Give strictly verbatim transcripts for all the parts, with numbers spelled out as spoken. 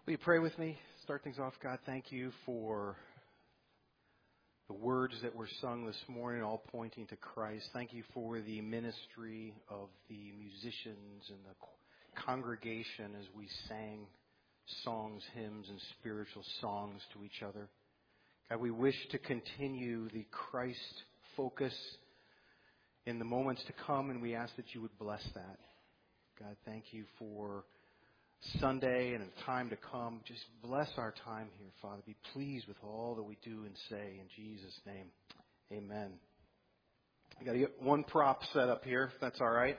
Will you pray with me? Start things off. God, thank you for the words that were sung this morning, all pointing to Christ. Thank you for the ministry of the musicians and the congregation as we sang songs, hymns, and spiritual songs to each other. God, we wish to continue the Christ focus in the moments to come, and we ask that you would bless that. God, thank you for Sunday and a time to come. Just bless our time here, Father. Be pleased with all that we do and say. In Jesus' name, amen. I got to get one prop set up here, if that's all right.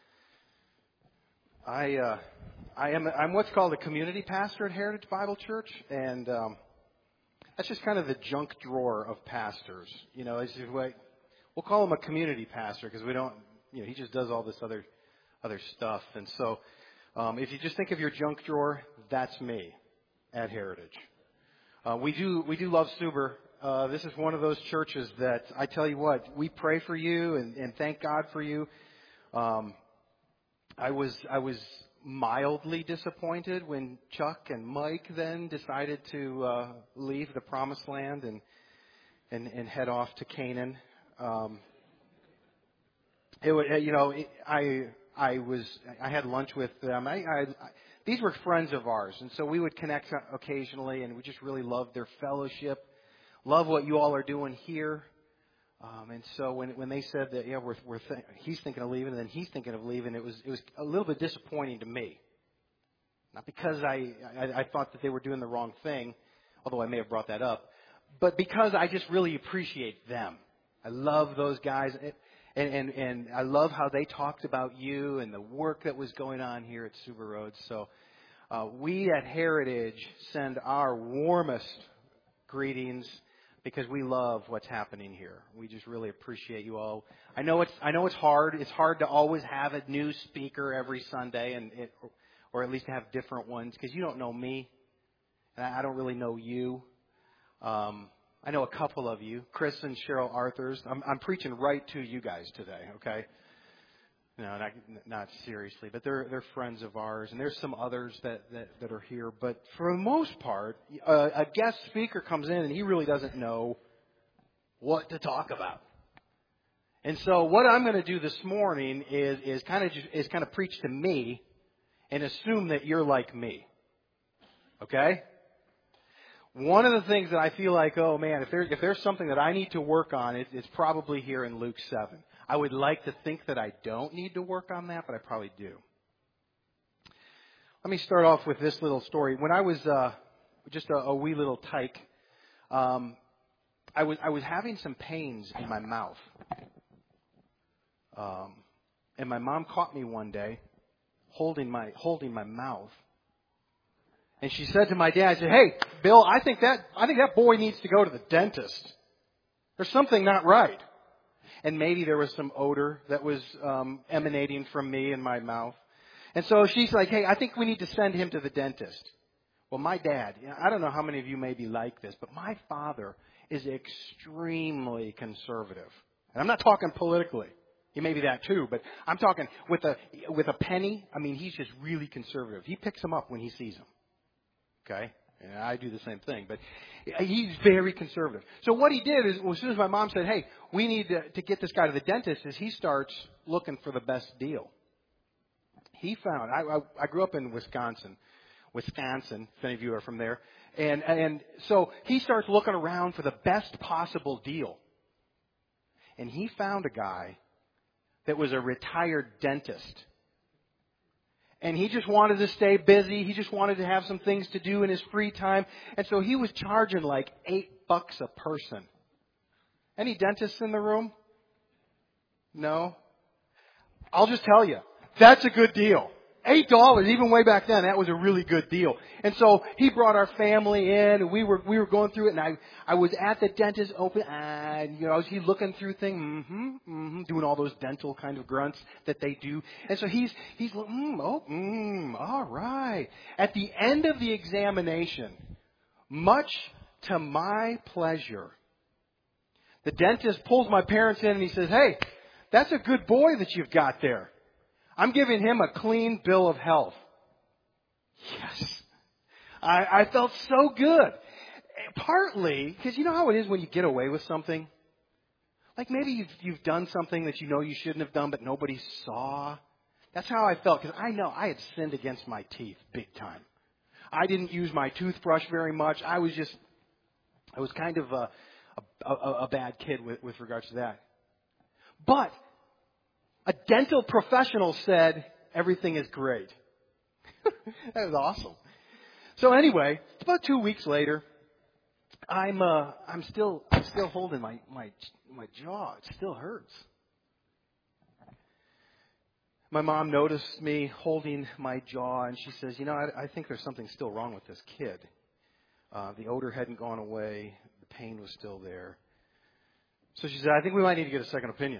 I uh, I am I'm what's called a community pastor at Heritage Bible Church, and um, that's just kind of the junk drawer of pastors. You know, it's just like, we'll call him a community pastor because we don't. You know, he just does all this other other stuff, and so. Um, if you just think of your junk drawer, that's me at Heritage. Uh, we do we do love Suber. Uh, this is one of those churches that I tell you what, we pray for you and, and thank God for you. Um, I was I was mildly disappointed when Chuck and Mike then decided to uh, leave the Promised Land and and, and head off to Canaan. Um, it would, you know I. I was, I had lunch with them. I, I, these were friends of ours, and so we would connect occasionally, and we just really loved their fellowship, love what you all are doing here. Um, and so when when they said that, yeah, we're, we're th- he's thinking of leaving, and then he's thinking of leaving, it was it was a little bit disappointing to me. Not because I, I, I thought that they were doing the wrong thing, although I may have brought that up, but because I just really appreciate them. I love those guys. It, And, and and I love how they talked about you and the work that was going on here at Suber Road. So uh, we at Heritage send our warmest greetings because we love what's happening here. We just really appreciate you all. I know it's I know it's hard. It's hard to always have a new speaker every Sunday, and it, or at least to have different ones because you don't know me, and I don't really know you. Um, I know a couple of you, Chris and Cheryl Arthurs. I'm, I'm preaching right to you guys today, okay? No, not, not seriously, but they're they're friends of ours, and there's some others that, that, that are here. But for the most part, a, a guest speaker comes in, and he really doesn't know what to talk about. And so what I'm going to do this morning is is kind of just, is kind of preach to me and assume that you're like me, okay? One of the things that I feel like, oh man, if, there, if there's something that I need to work on, it, it's probably here in Luke seven. I would like to think that I don't need to work on that, but I probably do. Let me start off with this little story. When I was uh, just a, a wee little tyke, um, I was I was having some pains in my mouth, um, and my mom caught me one day holding my holding my mouth. And she said to my dad, said, "Hey, Bill, I think that I think that boy needs to go to the dentist. There's something not right." And maybe there was some odor that was um, emanating from me in my mouth. And so she's like, "Hey, I think we need to send him to the dentist." Well, my dad, I don't know how many of you may be like this, but my father is extremely conservative. And I'm not talking politically. He may be that too, but I'm talking with a with a penny. I mean, he's just really conservative. He picks them up when he sees them. Okay, and I do the same thing, but he's very conservative. So what he did is, well, as soon as my mom said, "Hey, we need to, to get this guy to the dentist," is he starts looking for the best deal. He found, I, I, I grew up in Wisconsin, Wisconsin, if any of you are from there, and and so he starts looking around for the best possible deal. And he found a guy that was a retired dentist. And he just wanted to stay busy. He just wanted to have some things to do in his free time. And so he was charging like eight bucks a person. Any dentists in the room? No? I'll just tell you, that's a good deal. Eight dollars, even way back then, that was a really good deal. And so he brought our family in, and we were we were going through it. And I I was at the dentist, open, and you know, I was he looking through things, mm-hmm, mm-hmm, doing all those dental kind of grunts that they do. And so he's he's mm, oh, mm, all right. At the end of the examination, much to my pleasure, the dentist pulls my parents in and he says, "Hey, that's a good boy that you've got there. I'm giving him a clean bill of health." Yes. I, I felt so good. Partly, because you know how it is when you get away with something? Like maybe you've, you've done something that you know you shouldn't have done, but nobody saw. That's how I felt, because I know I had sinned against my teeth big time. I didn't use my toothbrush very much. I was just, I was kind of a, a, a, a bad kid with, with regards to that. But a dental professional said everything is great. That was awesome. So anyway, about two weeks later, I'm uh, I'm still I'm still holding my, my my jaw. It still hurts. My mom noticed me holding my jaw, and she says, "You know, I, I think there's something still wrong with this kid. Uh, the odor hadn't gone away. The pain was still there." So she said, "I think we might need to get a second opinion."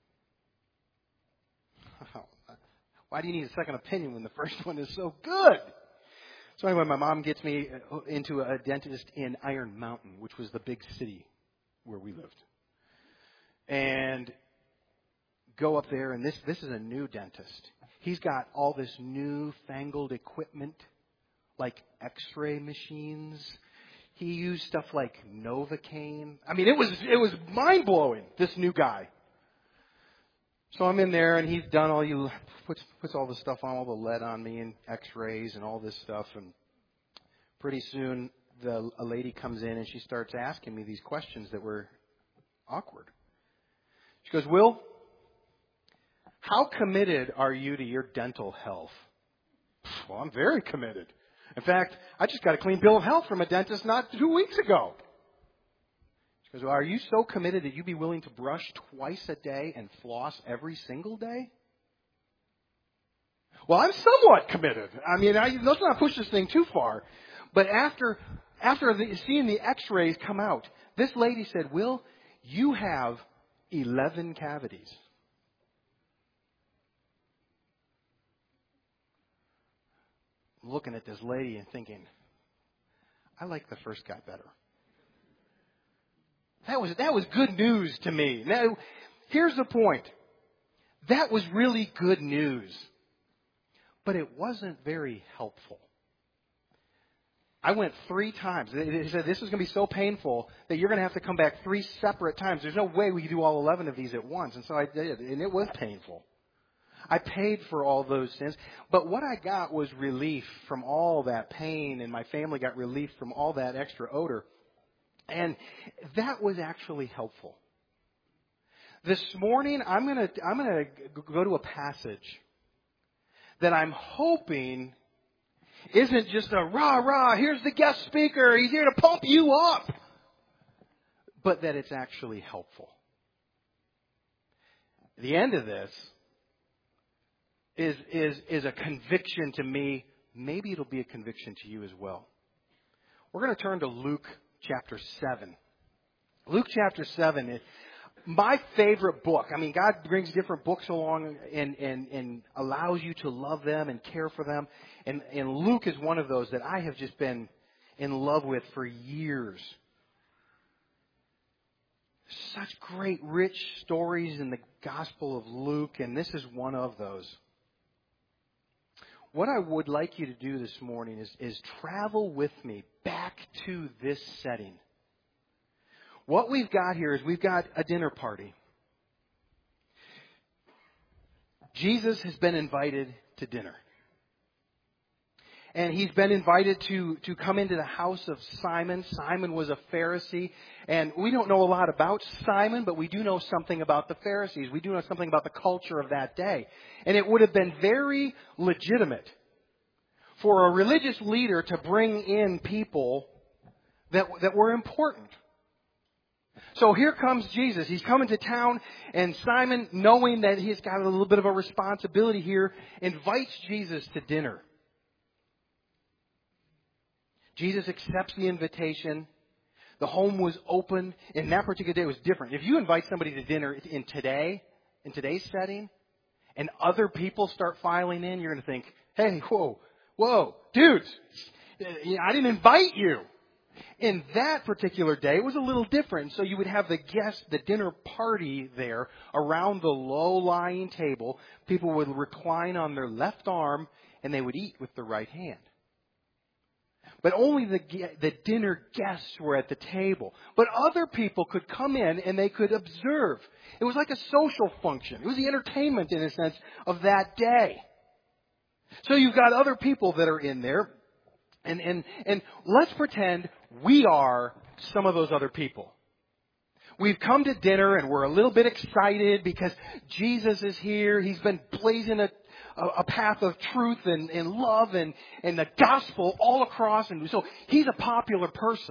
Why do you need a second opinion when the first one is so good? So anyway, my mom gets me into a dentist in Iron Mountain, which was the big city where we lived. And go up there, and this this is a new dentist. He's got all this newfangled equipment, like X-ray machines. He used stuff like Novocaine. I mean, it was it was mind-blowing, this new guy. So I'm in there, and he's done all you puts puts all the stuff on, all the lead on me, and X-rays and all this stuff. And pretty soon, the a lady comes in and she starts asking me these questions that were awkward. She goes, "Will, how committed are you to your dental health?" Well, I'm very committed. In fact, I just got a clean bill of health from a dentist not two weeks ago. She goes, "Well, are you so committed that you'd be willing to brush twice a day and floss every single day?" Well, I'm somewhat committed. I mean, I, let's not push this thing too far. But after after the, seeing the X-rays come out, this lady said, "Will, you have eleven cavities." I'm looking at this lady and thinking, I like the first guy better. That was that was good news to me. Now, here's the point. That was really good news. But it wasn't very helpful. I went three times. They said this is going to be so painful that you're going to have to come back three separate times. There's no way we could do all eleven of these at once. And so I did, and it was painful. I paid for all those sins. But what I got was relief from all that pain, and my family got relief from all that extra odor. And that was actually helpful. This morning, I'm going to I'm going to go to a passage that I'm hoping isn't just a rah rah. Here's the guest speaker. He's here to pump you up, but that it's actually helpful. The end of this is is is a conviction to me. Maybe it'll be a conviction to you as well. We're going to turn to Luke chapter seven. Luke chapter seven is my favorite book. I mean, God brings different books along and, and, and allows you to love them and care for them. And, and Luke is one of those that I have just been in love with for years. Such great, rich stories in the Gospel of Luke, and this is one of those. What I would like you to do this morning is, is travel with me back to this setting. What we've got here is we've got a dinner party. Jesus has been invited to dinner. And he's been invited to, to come into the house of Simon. Simon was a Pharisee. And we don't know a lot about Simon, but we do know something about the Pharisees. We do know something about the culture of that day. And it would have been very legitimate for a religious leader to bring in people that, that were important. So here comes Jesus. He's coming to town, and Simon, knowing that he's got a little bit of a responsibility here, invites Jesus to dinner. Jesus accepts the invitation. The home was open, and that particular day was different. If you invite somebody to dinner in today, in today's setting, and other people start filing in, you're going to think, hey, whoa, whoa, dudes, I didn't invite you. In that particular day, it was a little different. So you would have the guests, the dinner party there around the low-lying table. People would recline on their left arm, and they would eat with the right hand. But only the, the dinner guests were at the table. But other people could come in and they could observe. It was like a social function. It was the entertainment, in a sense, of that day. So you've got other people that are in there. And, and, and let's pretend we are some of those other people. We've come to dinner and we're a little bit excited because Jesus is here. He's been blazing a, a path of truth and, and love and, and the gospel all across. And so he's a popular person.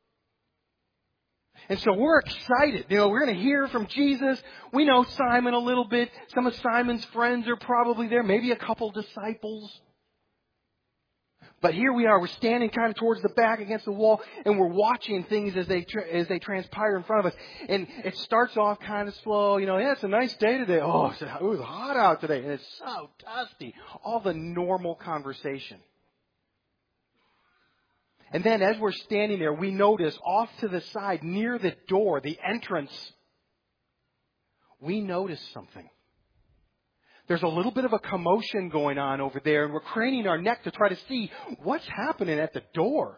And so we're excited. You know, we're going to hear from Jesus. We know Simon a little bit. Some of Simon's friends are probably there. Maybe a couple disciples. But here we are, we're standing kind of towards the back against the wall, and we're watching things as they tra- as they transpire in front of us. And it starts off kind of slow, you know, yeah, it's a nice day today. Oh, it was hot out today, and it's so dusty. All the normal conversation. And then as we're standing there, we notice off to the side, near the door, the entrance, we notice something. There's a little bit of a commotion going on over there, and we're craning our neck to try to see what's happening at the door.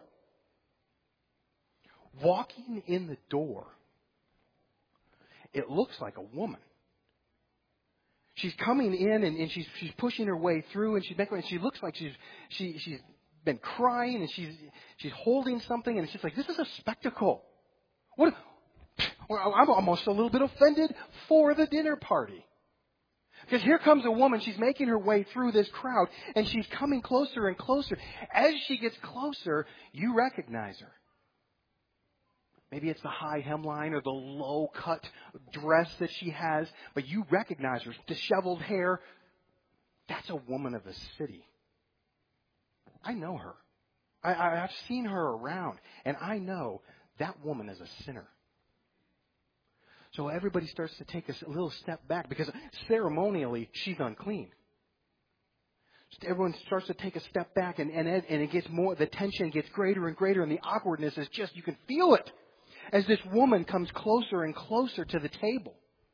Walking in the door, it looks like a woman. She's coming in, and, and she's she's pushing her way through, and she's making, and she looks like she's she she's been crying, and she's she's holding something, and it's just like, this is a spectacle. What? I'm almost a little bit offended for the dinner party. Because here comes a woman, she's making her way through this crowd, and she's coming closer and closer. As she gets closer, you recognize her. Maybe it's the high hemline or the low-cut dress that she has, but you recognize her. Disheveled hair. That's a woman of the city. I know her. I, I, I've seen her around, and I know that woman is a sinner. So everybody starts to take a little step back because ceremonially she's unclean. Everyone starts to take a step back, and, and, and it gets more, the tension gets greater and greater, and the awkwardness is just, you can feel it as this woman comes closer and closer to the table.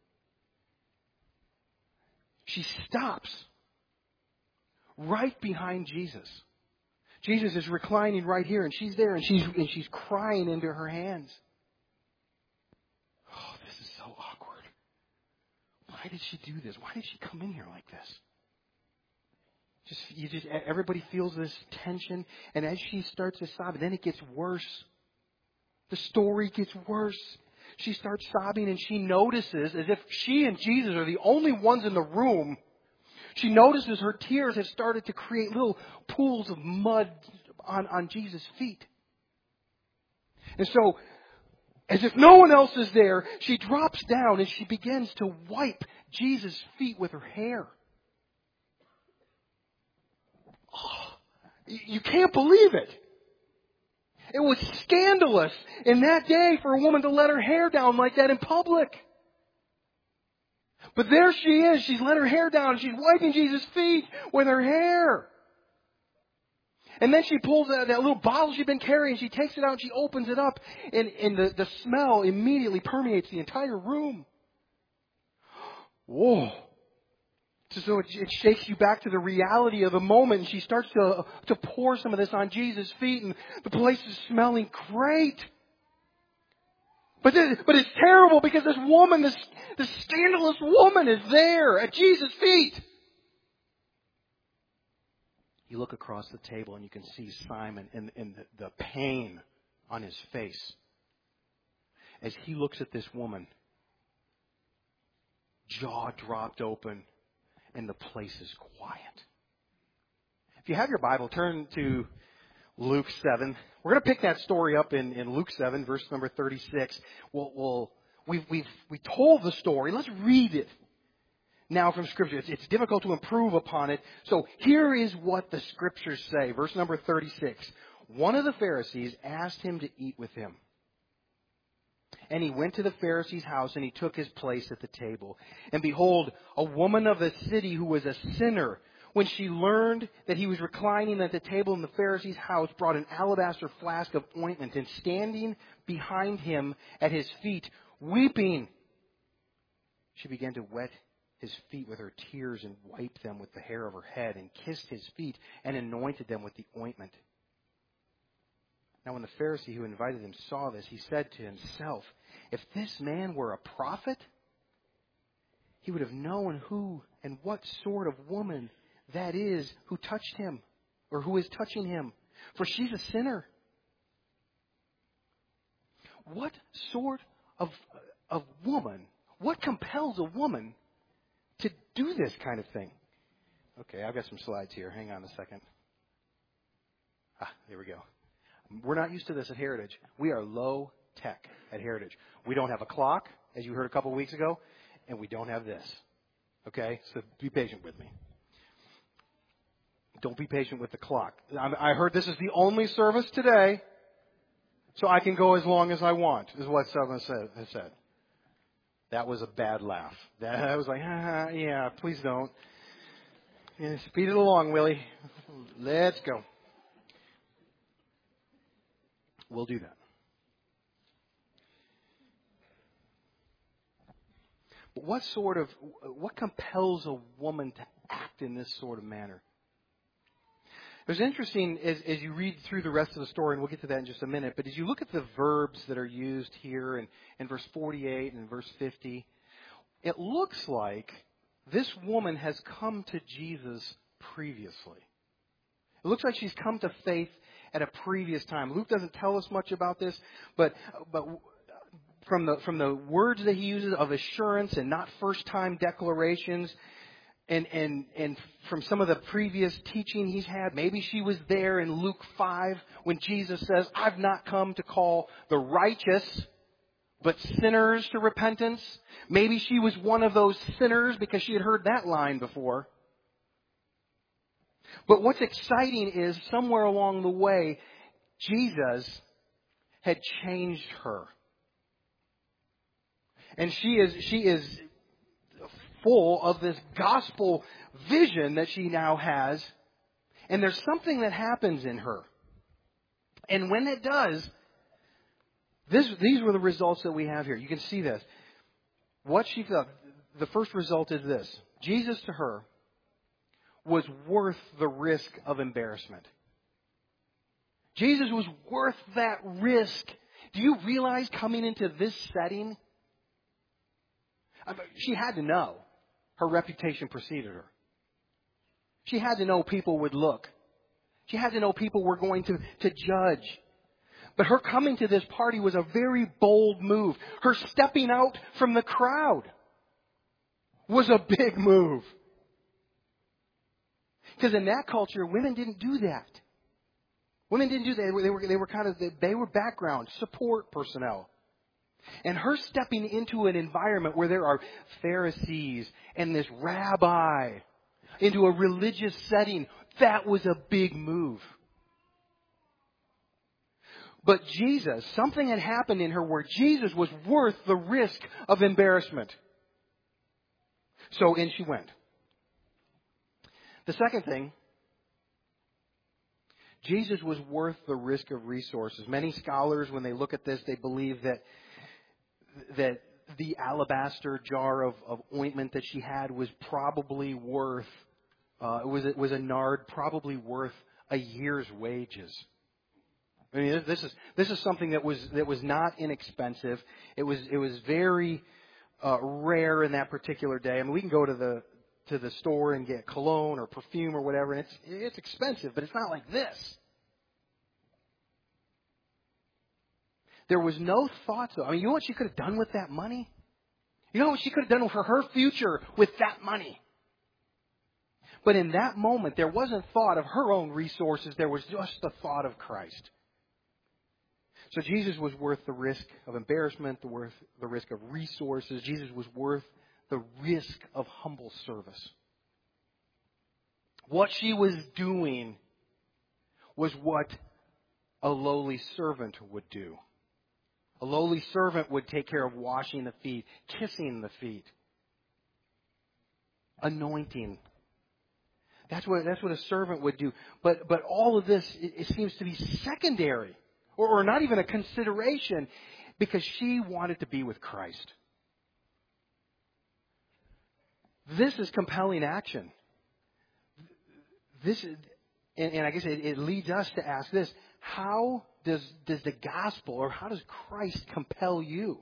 She stops right behind Jesus. Jesus is reclining right here, and she's there, and she's and she's crying into her hands. Oh, this is so awkward. Why did she do this? Why did she come in here like this? Just you just everybody feels this tension, and as she starts to sob, then it gets worse. The story gets worse. She starts sobbing, and she notices, as if she and Jesus are the only ones in the room, she notices her tears have started to create little pools of mud on, on Jesus' feet. And so, as if no one else is there, she drops down and she begins to wipe Jesus' feet with her hair. Oh, you can't believe it. It was scandalous in that day for a woman to let her hair down like that in public. But there she is. She's let her hair down. She's wiping Jesus' feet with her hair. And then she pulls out that little bottle she'd been carrying. She takes it out and she opens it up. And, and the, the smell immediately permeates the entire room. Whoa. So it, it shakes you back to the reality of the moment. And she starts to, to pour some of this on Jesus' feet. And the place is smelling great. But, this, but it's terrible because this woman, this, this scandalous woman is there at Jesus' feet. You look across the table and you can see Simon and, and the, the pain on his face. As he looks at this woman, jaw dropped open, and the place is quiet. If you have your Bible, turn to Luke seven. We're going to pick that story up in, in Luke seven, verse number thirty-six. We'll, we'll, we've, we've, we told the story. Let's read it now from Scripture. It's, it's difficult to improve upon it. So here is what the Scriptures say. Verse number thirty-six. One of the Pharisees asked him to eat with him. And he went to the Pharisee's house, and he took his place at the table. And behold, a woman of the city who was a sinner, when she learned that he was reclining at the table in the Pharisee's house, brought an alabaster flask of ointment, and standing behind him at his feet, weeping, she began to wet his feet with her tears and wiped them with the hair of her head, and kissed his feet and anointed them with the ointment. Now when the Pharisee who invited him saw this, he said to himself, if this man were a prophet, he would have known who and what sort of woman that is who touched him, or who is touching him, for she's a sinner. What sort of, of woman, what compels a woman to do this kind of thing? Okay, I've got some slides here. Hang on a second. Ah, there we go. We're not used to this at Heritage. We are low tech at Heritage. We don't have a clock, as you heard a couple of weeks ago, and we don't have this. Okay? So be patient with me. Don't be patient with the clock. I heard this is the only service today, so I can go as long as I want, is what someone has said. That was a bad laugh. That was like, ah, yeah, please don't. Yeah, speed it along, Willie. Let's go. We'll do that. But what sort of, what compels a woman to act in this sort of manner? It was interesting as, as you read through the rest of the story, and we'll get to that in just a minute, but as you look at the verbs that are used here in, in verse forty-eight and verse fifty, it looks like this woman has come to Jesus previously. It looks like she's come to faith at a previous time. Luke doesn't tell us much about this, but but from the from the words that he uses of assurance and not first-time declarations, and and and from some of the previous teaching he's had, maybe she was there in Luke five when Jesus says, "I've not come to call the righteous, but sinners to repentance." Maybe she was one of those sinners because she had heard that line before. But what's exciting is somewhere along the way, Jesus had changed her. And she is, she is full of this gospel vision that she now has. And there's something that happens in her. And when it does, this, these were the results that we have here. You can see this. What she felt, the first result is this. Jesus to her was worth the risk of embarrassment. Jesus was worth that risk. Do you realize coming into this setting, I mean, she had to know her reputation preceded her. She had to know people would look. She had to know people were going to, to judge. But her coming to this party was a very bold move. Her stepping out from the crowd was a big move. Because in that culture, women didn't do that. Women didn't do that. They were, they were, they were kind of, they were background, support personnel. And her stepping into an environment where there are Pharisees and this rabbi, into a religious setting, that was a big move. But Jesus, something had happened in her where Jesus was worth the risk of embarrassment. So in she went. The second thing, Jesus was worth the risk of resources. Many scholars, when they look at this, they believe that that the alabaster jar of, of ointment that she had was probably worth, uh, it was it was a nard, probably worth a year's wages. I mean, this is this is something that was that was not inexpensive. It was it was very uh, rare in that particular day. I mean, we can go to the to the store and get cologne or perfume or whatever, and it's it's expensive, but it's not like this. There was no thought to, I mean, you know what she could have done with that money? You know what she could have done for her future with that money? But in that moment, there wasn't thought of her own resources. There was just the thought of Christ. So Jesus was worth the risk of embarrassment, the worth the risk of resources. Jesus was worth the risk of humble service. What she was doing was what a lowly servant would do. A lowly servant would take care of washing the feet, kissing the feet, anointing. That's what that's what a servant would do. But but all of this, it, it seems to be secondary, or, or not even a consideration, because she wanted to be with Christ. This is compelling action. This is, and, and I guess it, it leads us to ask this: how does, does the gospel, or how does Christ compel you?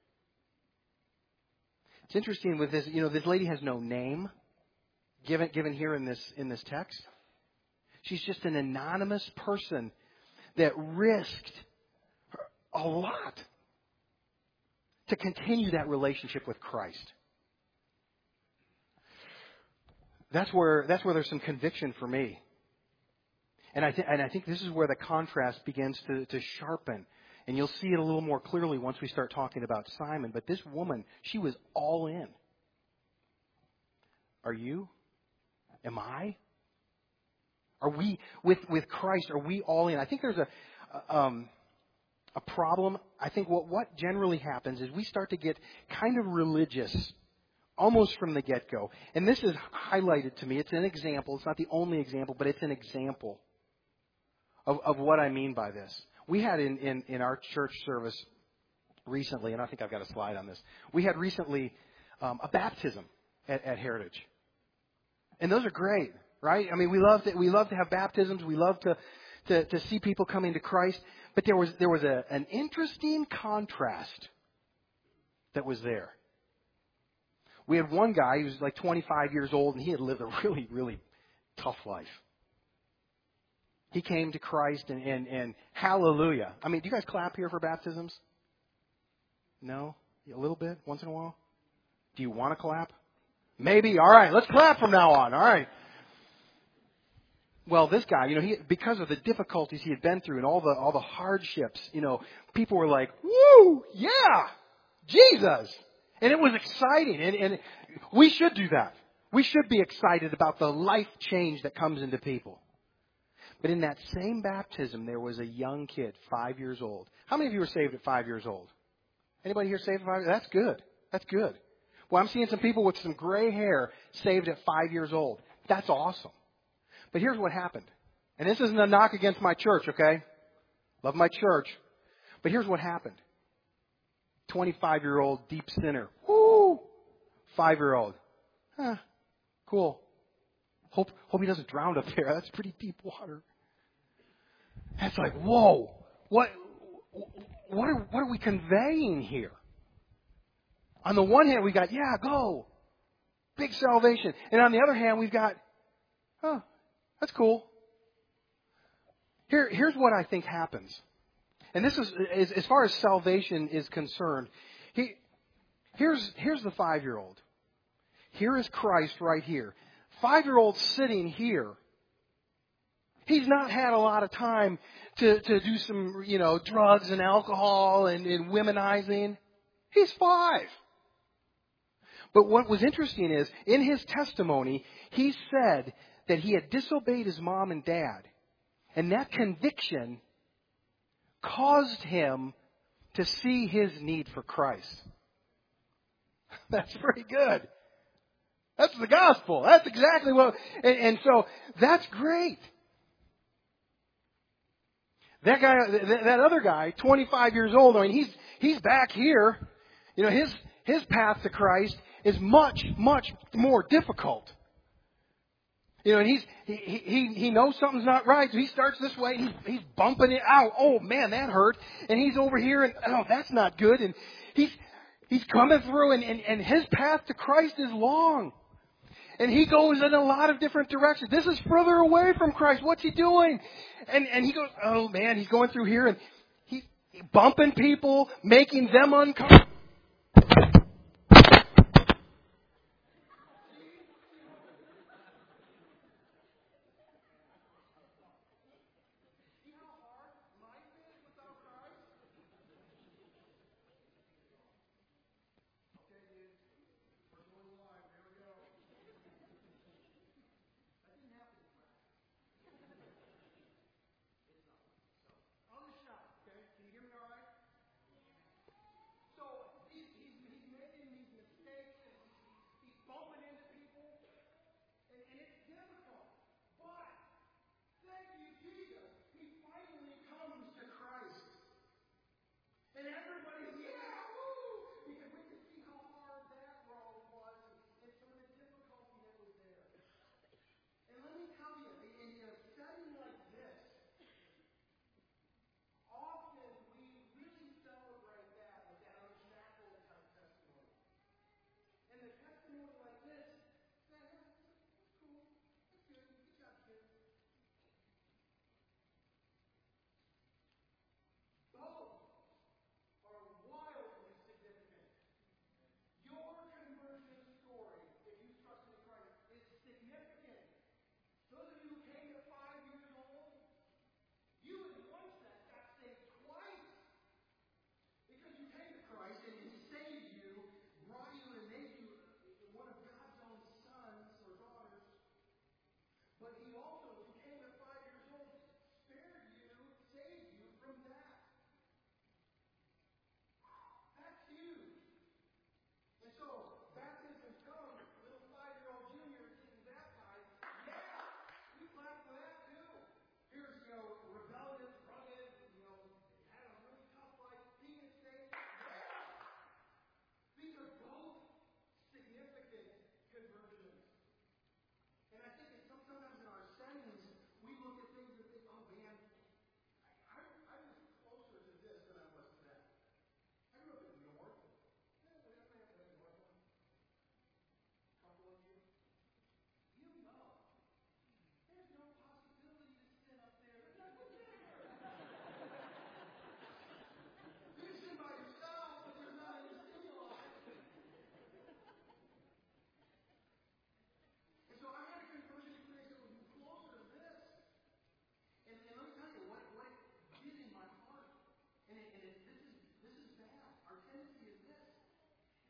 It's interesting with this, you know, this lady has no name given, given here in this, in this text. She's just an anonymous person that risked a lot to continue that relationship with Christ. That's where that's where there's some conviction for me. And I, th- and I think this is where the contrast begins to, to sharpen. And you'll see it a little more clearly once we start talking about Simon. But this woman, she was all in. Are you? Am I? Are we, with, with Christ, are we all in? I think there's a, um, a problem. I think what, what generally happens is we start to get kind of religious almost from the get-go. And this is highlighted to me. It's an example. It's not the only example, but it's an example of, of what I mean by this. We had in, in, in our church service recently, and I think I've got a slide on this, we had recently um, a baptism at, at Heritage. And those are great, right? I mean, we love to, we love to have baptisms. We love to, to, to see people coming to Christ. But there was, there was a, an interesting contrast that was there. We had one guy, he was like twenty-five years old, and he had lived a really, really tough life. He came to Christ, and, and, and hallelujah. I mean, do you guys clap here for baptisms? No? A little bit, once in a while? Do you want to clap? Maybe. All right, let's clap from now on. All right. Well, this guy, you know, he, because of the difficulties he had been through and all the all the hardships, you know, people were like, "Woo, yeah, Jesus!" And it was exciting, and, and we should do that. We should be excited about the life change that comes into people. But in that same baptism, there was a young kid, five years old. How many of you were saved at five years old? Anybody here saved at five? That's good. That's good. Well, I'm seeing some people with some gray hair saved at five years old. That's awesome. But here's what happened. And this isn't a knock against my church, okay? Love my church. But here's what happened. twenty-five-year-old deep sinner. Woo! Five-year-old. Huh. Cool. Hope, hope he doesn't drown up there. That's pretty deep water. That's like, whoa. What, what are, what are we conveying here? On the one hand, we got, yeah, go. Big salvation. And on the other hand, we've got, oh, that's cool. Here, here's what I think happens. And this is, as, as far as salvation is concerned, he, here's, here's the five-year-old. Here is Christ right here. Five-year-old sitting here. He's not had a lot of time to, to do some, you know, drugs and alcohol and, and womenizing. He's five. But what was interesting is, in his testimony, he said that he had disobeyed his mom and dad. And that conviction caused him to see his need for Christ. That's pretty good. That's the gospel. That's exactly what... And, and so, that's great. That guy, that other guy, twenty-five years old, I mean, he's he's back here. You know, his his path to Christ is much, much more difficult. You know, and he's he he he knows something's not right, so he starts this way, and he's he's bumping it out. Oh man, that hurt. And he's over here, and oh, that's not good. And he's he's coming through, and, and, and his path to Christ is long. And he goes in a lot of different directions. This is further away from Christ. What's he doing? And and he goes, oh man, he's going through here, and he's bumping people, making them uncomfortable.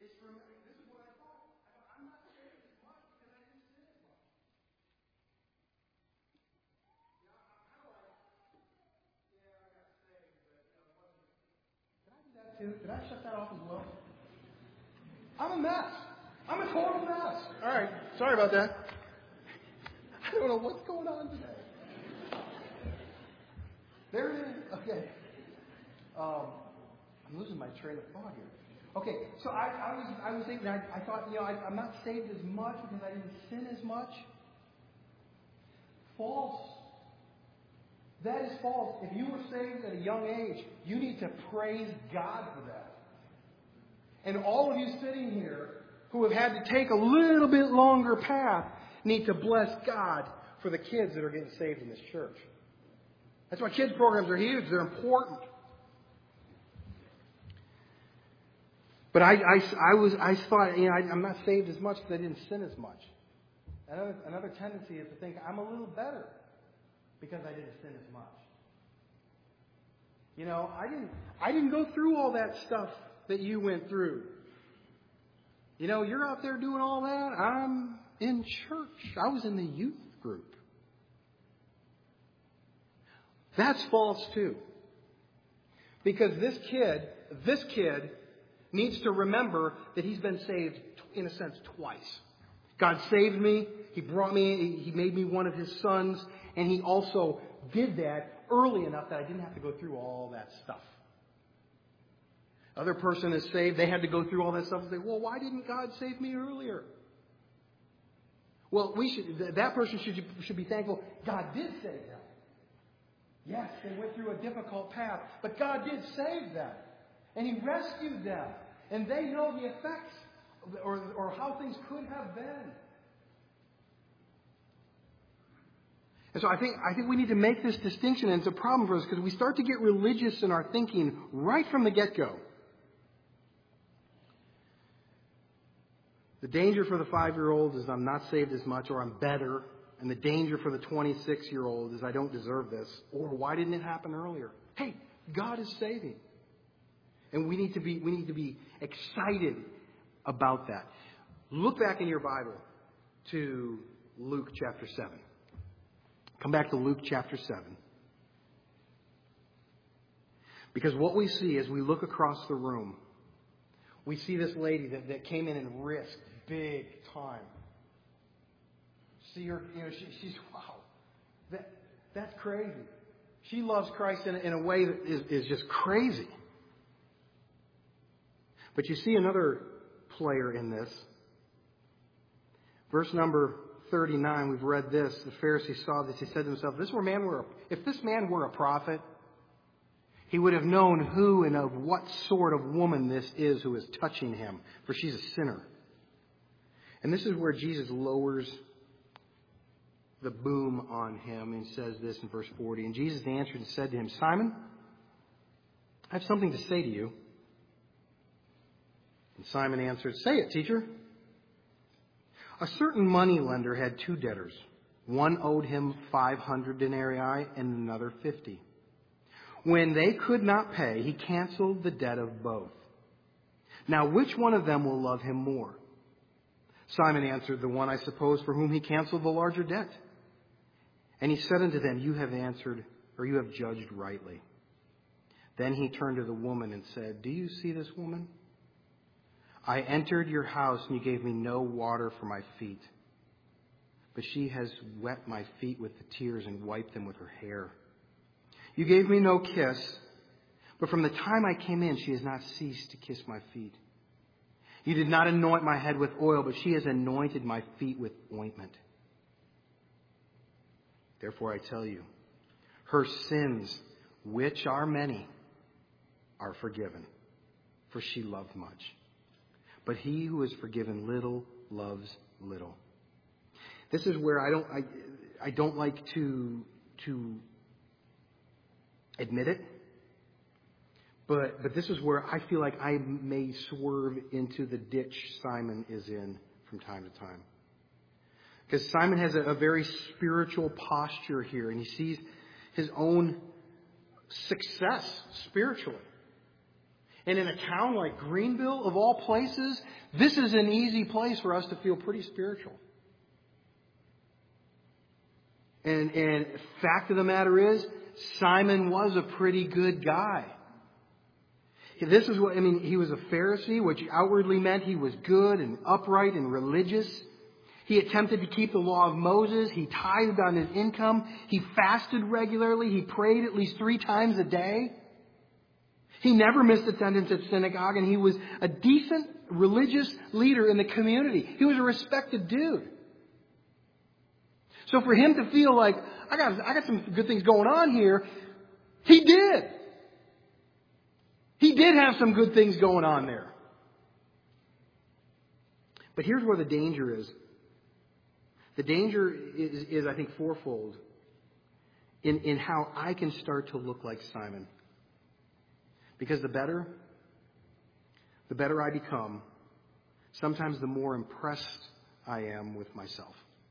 It's from, this is what I thought. I'm not saved as much because I didn't sin as much. You know, I'm kind of like, yeah, I got saved, but you know, it wasn't. Did I do that too? Did I shut that off as well? I'm a mess. I'm a total mess. All right. Sorry about that. I don't know what's going on today. There it is. Okay. Um, I'm losing my train of thought here. Okay, so I, I was I was thinking I, I thought you know I, I'm not saved as much because I didn't sin as much. False. That is false. If you were saved at a young age, you need to praise God for that. And all of you sitting here who have had to take a little bit longer path need to bless God for the kids that are getting saved in this church. That's why kids programs are huge. They're important. But I, I, I was I thought you know I, I'm not saved as much because I didn't sin as much. Another another tendency is to think I'm a little better because I didn't sin as much. You know I didn't I didn't go through all that stuff that you went through. You know you're out there doing all that. I'm in church. I was in the youth group. That's false too. Because this kid, this kid needs to remember that he's been saved, in a sense, twice. God saved me. He brought me, he made me one of his sons. And he also did that early enough that I didn't have to go through all that stuff. Other person is saved. They had to go through all that stuff and say, well, why didn't God save me earlier? Well, we should, that person should, should be thankful God did save them. Yes, they went through a difficult path, but God did save them. And He rescued them. And they know the effects or, or how things could have been. And so I think I think we need to make this distinction, and it's a problem for us because we start to get religious in our thinking right from the get-go. The danger for the five-year-old is I'm not saved as much or I'm better. And the danger for the twenty-six-year-old is I don't deserve this. Or why didn't it happen earlier? Hey, God is saving. And we need to be we need to be excited about that. Look back in your Bible to Luke chapter seven. Come back to Luke chapter seven. Because what we see as we look across the room, we see this lady that, that came in and risked big time. See her, you know, she, she's, wow, that, that's crazy. She loves Christ in, in a way that is, is just crazy. But you see another player in this. Verse number thirty-nine, we've read this. The Pharisee saw this. He said to himself, this man were a, if this man were a prophet, he would have known who and of what sort of woman this is who is touching him, for she's a sinner. And this is where Jesus lowers the boom on him and says this in verse forty. And Jesus answered and said to him, Simon, I have something to say to you. And Simon answered, say it, teacher. A certain money lender had two debtors. One owed him five hundred denarii and another fifty. When they could not pay, he canceled the debt of both. Now, which one of them will love him more? Simon answered, the one, I suppose, for whom he canceled the larger debt. And he said unto them, you have answered, or you have judged rightly. Then he turned to the woman and said, do you see this woman? I entered your house and you gave me no water for my feet. But she has wet my feet with the tears and wiped them with her hair. You gave me no kiss, but from the time I came in, she has not ceased to kiss my feet. You did not anoint my head with oil, but she has anointed my feet with ointment. Therefore I tell you, her sins, which are many, are forgiven, for she loved much. But he who is forgiven little loves little. This is where I don't I, I don't like to to admit it, but but this is where I feel like I may swerve into the ditch Simon is in from time to time. Because Simon has a, a very spiritual posture here, and he sees his own success spiritually. And in a town like Greenville, of all places, this is an easy place for us to feel pretty spiritual. And, and fact of the matter is, Simon was a pretty good guy. This is what, I mean, he was a Pharisee, which outwardly meant he was good and upright and religious. He attempted to keep the law of Moses. He tithed on his income. He fasted regularly. He prayed at least three times a day. He never missed attendance at synagogue, and he was a decent religious leader in the community. He was a respected dude. So for him to feel like, I got, I got some good things going on here, he did. He did have some good things going on there. But here's where the danger is. The danger is, is I think, fourfold in, in how I can start to look like Simon. Because the better, the better I become, sometimes the more impressed I am with myself.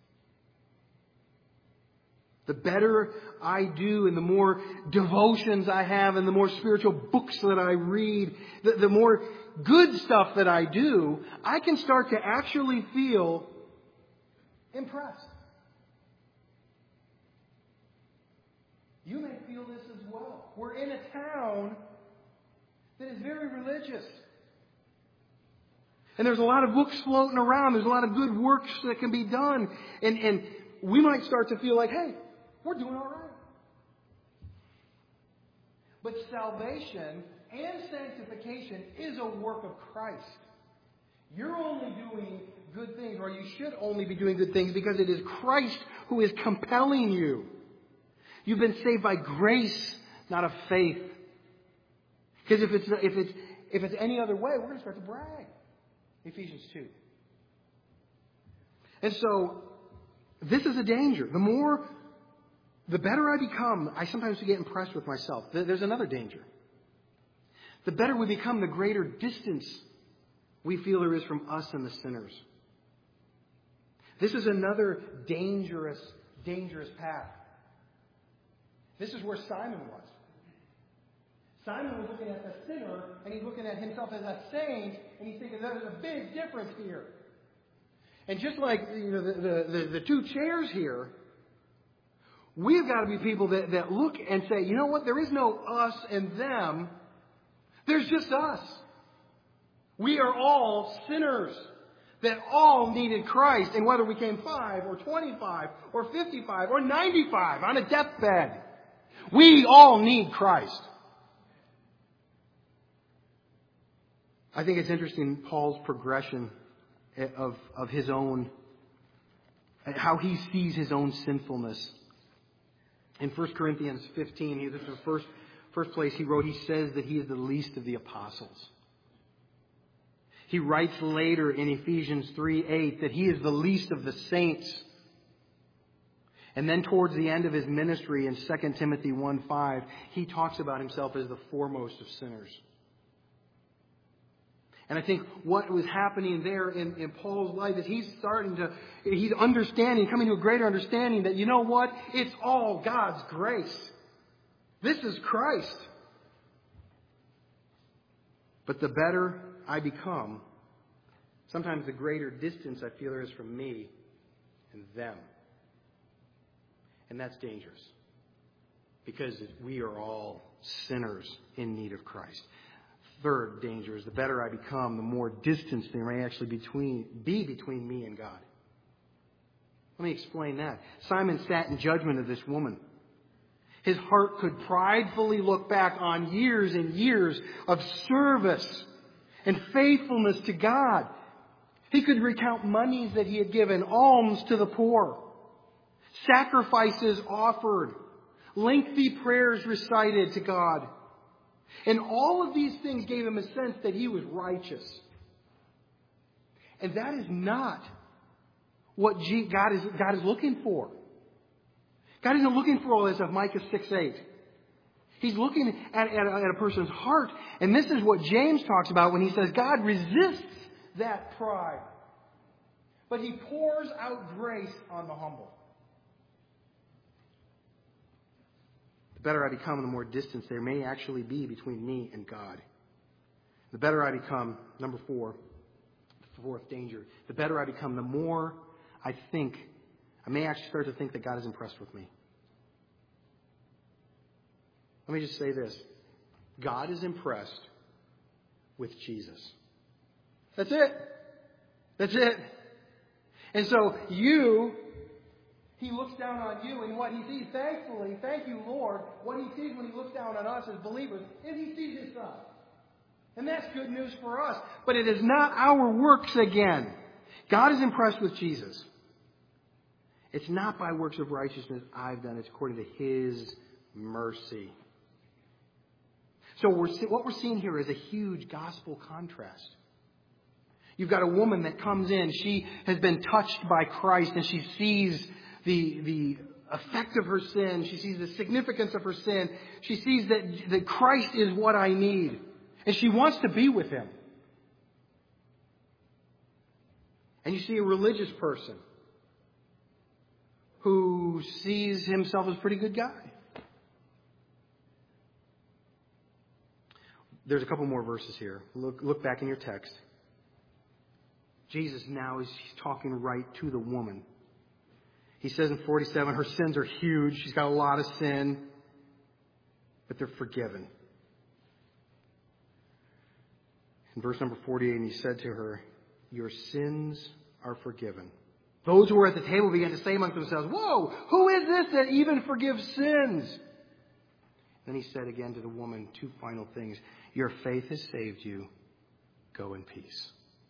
The better I do and the more devotions I have and the more spiritual books that I read, the, the more good stuff that I do, I can start to actually feel impressed. You may feel this as well. We're in a town that is very religious. And there's a lot of books floating around. There's a lot of good works that can be done. And, and we might start to feel like, hey, we're doing all right. But salvation and sanctification is a work of Christ. You're only doing good things, or you should only be doing good things, because it is Christ who is compelling you. You've been saved by grace, not of faith. Because if it's if it's if it's any other way, we're going to start to brag. Ephesians two. And so this is a danger. The more The better I become, I sometimes get impressed with myself. There's another danger. The better we become, the greater distance we feel there is from us and the sinners. This is another dangerous, dangerous path. This is where Simon was. Simon was looking at the sinner, and he's looking at himself as a saint, and he's thinking there's a big difference here. And just like you know, the, the, the, the two chairs here, we've got to be people that, that look and say, you know what, there is no us and them. There's just us. We are all sinners that all needed Christ. And whether we came five or twenty-five or fifty-five or ninety-five on a deathbed, we all need Christ. I think it's interesting, Paul's progression of, of his own, how he sees his own sinfulness. In First Corinthians fifteen, this is the first, first place he wrote, he says that he is the least of the apostles. He writes later in Ephesians three eight that he is the least of the saints. And then towards the end of his ministry in Second Timothy one five, he talks about himself as the foremost of sinners. And I think what was happening there in, in Paul's life is he's starting to, he's understanding, coming to a greater understanding that, you know what? It's all God's grace. This is Christ. But the better I become, sometimes the greater distance I feel there is from me and them. And that's dangerous. Because we are all sinners in need of Christ. Third danger is the better I become, the more distance there may actually between, be between me and God. Let me explain that. Simon sat in judgment of this woman. His heart could pridefully look back on years and years of service and faithfulness to God. He could recount monies that he had given, alms to the poor, sacrifices offered, lengthy prayers recited to God. And all of these things gave him a sense that he was righteous. And that is not what God is, God is looking for. God isn't looking for all this of Micah six eight. He's looking at, at, at a person's heart. And this is what James talks about when he says God resists that pride, but he pours out grace on the humble. The better I become, the more distance there may actually be between me and God. The better I become, number four, the fourth danger, the better I become, the more I think, I may actually start to think that God is impressed with me. Let me just say this. God is impressed with Jesus. That's it. That's it. And so you, He looks down on you, and what He sees, thankfully, thank you, Lord, what He sees when He looks down on us as believers is He sees His Son. And that's good news for us. But it is not our works again. God is impressed with Jesus. It's not by works of righteousness I've done. It's according to His mercy. So we're, what we're seeing here is a huge gospel contrast. You've got a woman that comes in. She has been touched by Christ, and she sees the, the effect of her sin. She sees the significance of her sin. She sees that, that Christ is what I need. And she wants to be with Him. And you see a religious person who sees himself as a pretty good guy. There's a couple more verses here. Look, look back in your text. Jesus now is talking right to the woman. He says in forty-seven, her sins are huge. She's got a lot of sin, but they're forgiven. In verse number forty-eight, and He said to her, your sins are forgiven. Those who were at the table began to say among themselves, whoa, who is this that even forgives sins? Then He said again to the woman two final things. Your faith has saved you. Go in peace.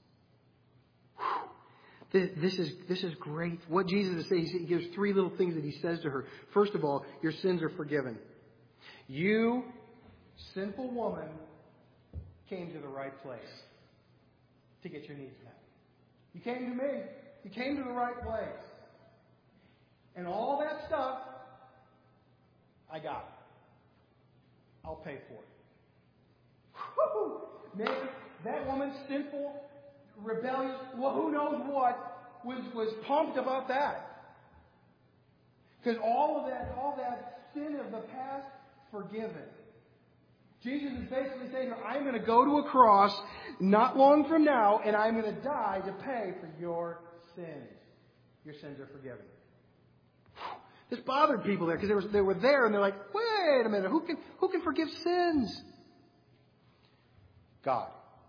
Whew. This is, this is great. What Jesus is saying, He gives three little things that He says to her. First of all, your sins are forgiven. You, sinful woman, came to the right place to get your needs met. You came to me. You came to the right place. And all that stuff, I got it. I'll pay for it. Whew. Man, that woman, sinful, rebellious, well, who knows what, was, was pumped about that. Because all of that, all that sin of the past, forgiven. Jesus is basically saying, I'm going to go to a cross not long from now, and I'm going to die to pay for your sins. Your sins are forgiven. This bothered people there because they were, they were there and they're like, wait a minute, who can, who can forgive sins? God.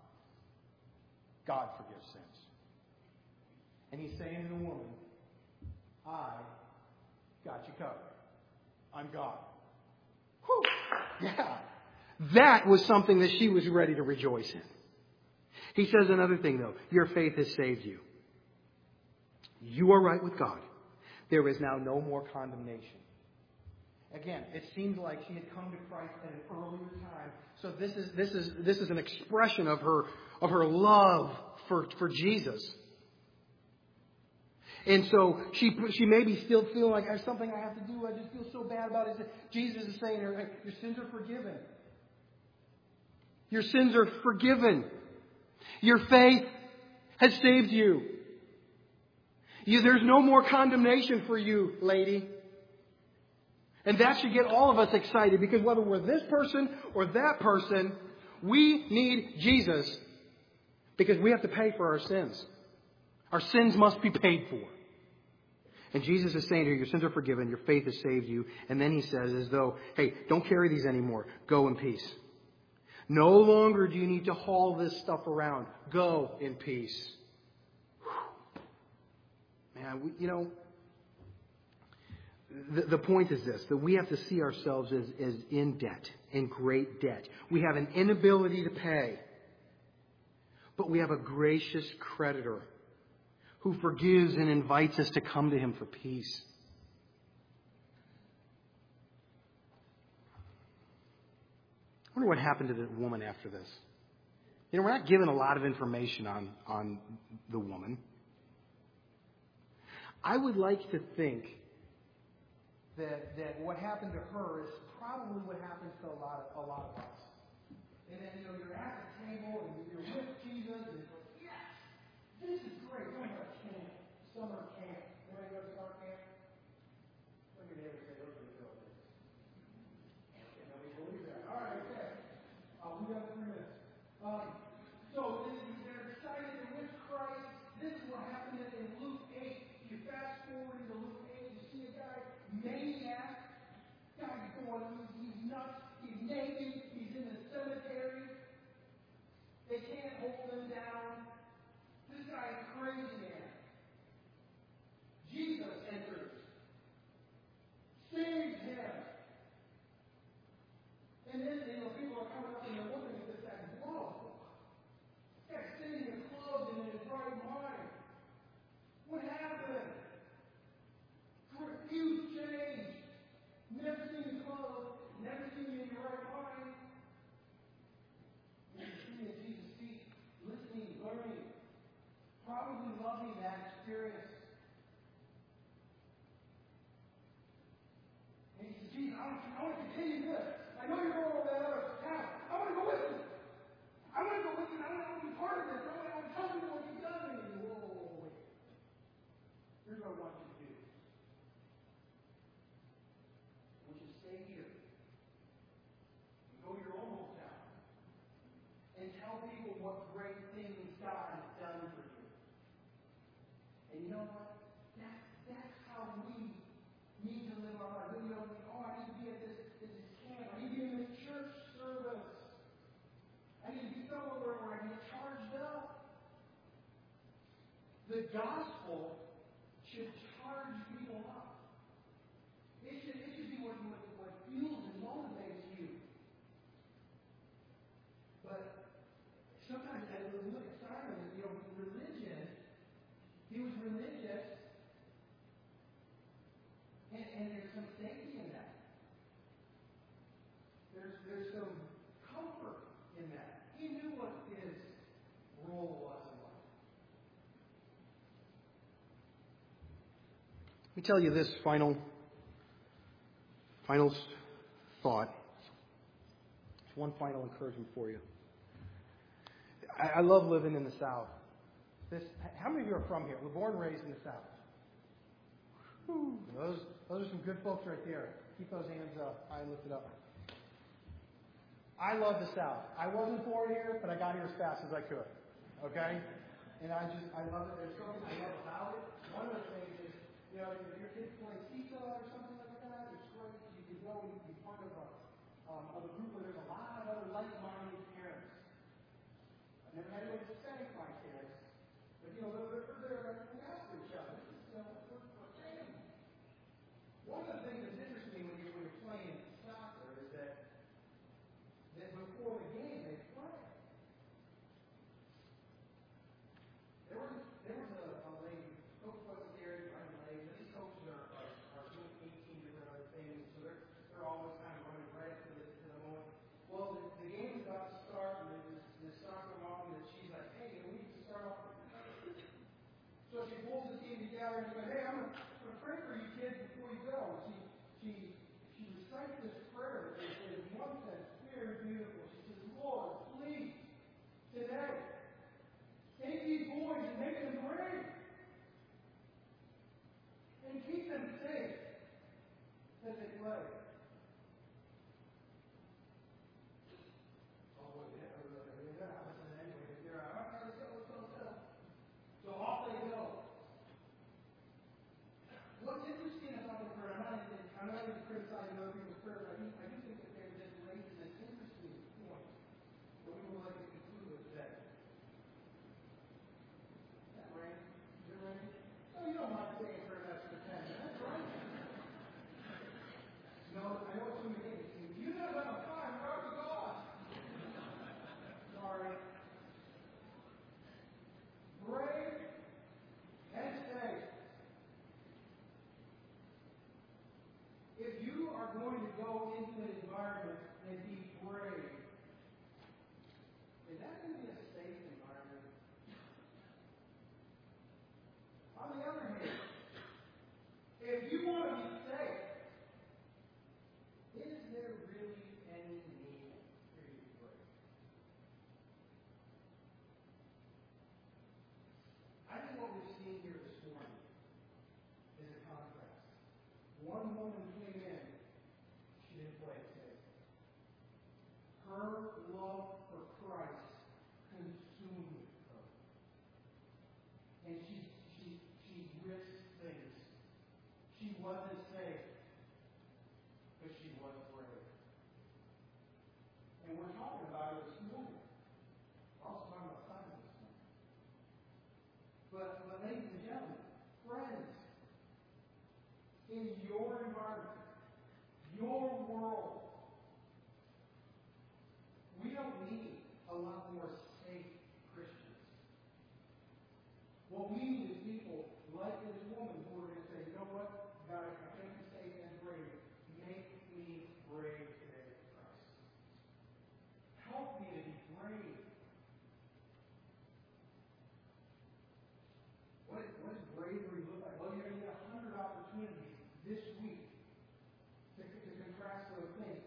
God forgives sins. And He's saying to the woman, I got you covered. I'm God. Whew. Yeah. That was something that she was ready to rejoice in. He says another thing, though. Your faith has saved you. You are right with God. There is now no more condemnation. Again, it seems like she had come to Christ at an earlier time. So this is this is this is an expression of her of her love for, for Jesus. And so she she may be still feeling like there's something I have to do. I just feel so bad about it. Jesus is saying to her, your sins are forgiven. Your sins are forgiven. Your faith has saved you. You, there's no more condemnation for you, lady. And that should get all of us excited because whether we're this person or that person, we need Jesus because we have to pay for our sins. Our sins must be paid for. And Jesus is saying to you, your sins are forgiven, your faith has saved you. And then He says as though, hey, don't carry these anymore. Go in peace. No longer do you need to haul this stuff around. Go in peace. Man, we, you know, the, the point is this, that we have to see ourselves as, as in debt, in great debt. We have an inability to pay. But we have a gracious creditor who forgives and invites us to come to Him for peace. I wonder what happened to the woman after this. You know, we're not given a lot of information on, on the woman. I would like to think that, that what happened to her is probably what happens to a lot of, a lot of us. And then, you know, you're at the table and you're with Jesus and you're like, yes, this is great. We're going to camp, summer camp. You want to go to summer camp? Look at the other say, those are the girls. Okay, nobody believes that. All right, okay. Uh, we got three minutes. Um, tell you this. I know you're going over that other town. I want to go with you. I want to go with you. I want to be part of this. I want to tell you what you've done to me. Whoa, whoa, whoa, wait. Here's what I want you to do. I want you to stay here. And go to your own hometown. And tell people what great things God has done for you. And you know what? That, that's how we need to live our lives. You know, oh, I need to be at this, this camp. I need to be in this church service. I need to be somewhere where I can get charged up. The gospel should charge people up. It should, it should be what, what, what fuels and motivates you. But sometimes I look at Simon, you know, religion, he was religious, and, and there's some safety in that. There's, there's some comfort in that. He knew what his role was in life. Let me tell you this final, final thought. It's one final encouragement for you. I, I love living in the South. This, how many of you are from here? We're born and raised in the South. Whew, those, those are some good folks right there. Keep those hands up, high and lifted up. I love the South. I wasn't born here, but I got here as fast as I could. Okay? And I just, I love it. There's something I love about it. One of the things is, you know, if your kids play seesaw or something like that, it's great. You can go and be part of a, um, of a group where there's a lot of other like-minded parents. I've never had anyone spank my kids, but, you know, they're, they're, they're after each other. You know, we're, we're family. One of the things that's interesting when you're, when you're playing soccer is that that before the game they play. There was there was a, a lady, coach wasn't there, running late. These coaches are, are, are doing eighteen different other things, so they're they're always kind of running right up to the to the moment. Well, the, the game is about to start, and there's this, this soccer mom that she's like, hey, we need to start off. So she pulls the team together and she's like, hey, I'm going to pray for you kids before you go. She she she recites this prayer that is one sense very beautiful. She says, Lord, please, today, take these boys and make them brave. And keep them safe as they play. Oh, boy, yeah, yeah, listen, anyway, they're all right, let's go, let's go, let's go. So off they go. What's interesting about the prayer, I'm not even, I'm not even criticizing other people's prayers, I do, I do think that they're just raising this interesting point that we would like to conclude with today. Is that right? Is it right? No, you don't mind saying a prayer that's for ten minutes, right? No, I know it's human nature. You don't have enough time, where are we going? Sorry. Brave and safe. If you are going to go into an environment and be brave, is that going to be a safe environment? On the other hand, if you want to be safe, is there really any need for you to be brave? I think what we've seen here this morning is a contrast. One woman came in, she didn't play it safe. Her love for Christ consumed her. And she she she risked things. She wasn't safe, but she was brave. And we're talking about it this morning. We're also talking about Simon this morning. But, but ladies and gentlemen, friends, in your environment, your world, we don't need a lot more safe Christians. What we need is people like this woman who are going to say, you know what, God, I can't be safe and brave. Make me brave today, Christ. Help me to be brave. What, what does bravery look like? Well, you're going to get a hundred opportunities this week to, to contrast those things.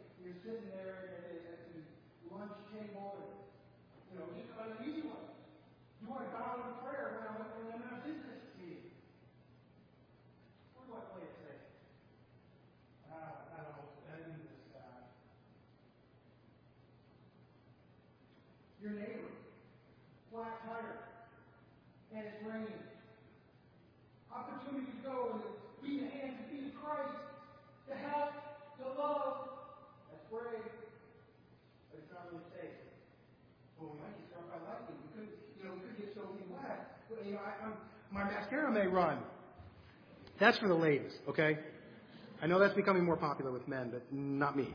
opportunity to go and to be the hands and feet of Christ, to help, to love. That's brave. But it's not really safe. Well, we might get struck by lightning. We could, you know, we could get soaking wet. Well, you know, I, I'm, my mascara may run. That's for the ladies, okay? I know that's becoming more popular with men, but not me.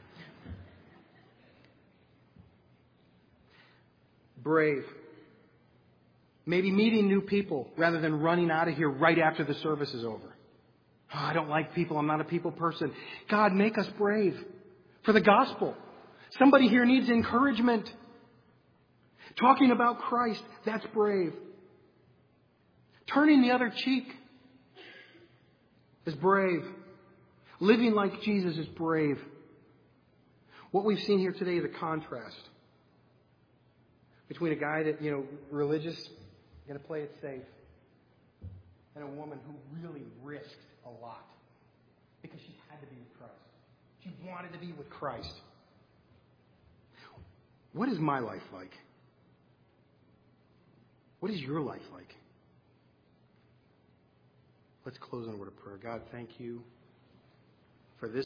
Brave. Maybe meeting new people rather than running out of here right after the service is over. Oh, I don't like people. I'm not a people person. God, make us brave for the gospel. Somebody here needs encouragement. Talking about Christ, that's brave. Turning the other cheek is brave. Living like Jesus is brave. What we've seen here today is a contrast between a guy that, you know, religious, going to play it safe, and a woman who really risked a lot because she had to be with Christ. She wanted to be with Christ. What is my life like? What is your life like? Let's close on a word of prayer. God, thank you for this.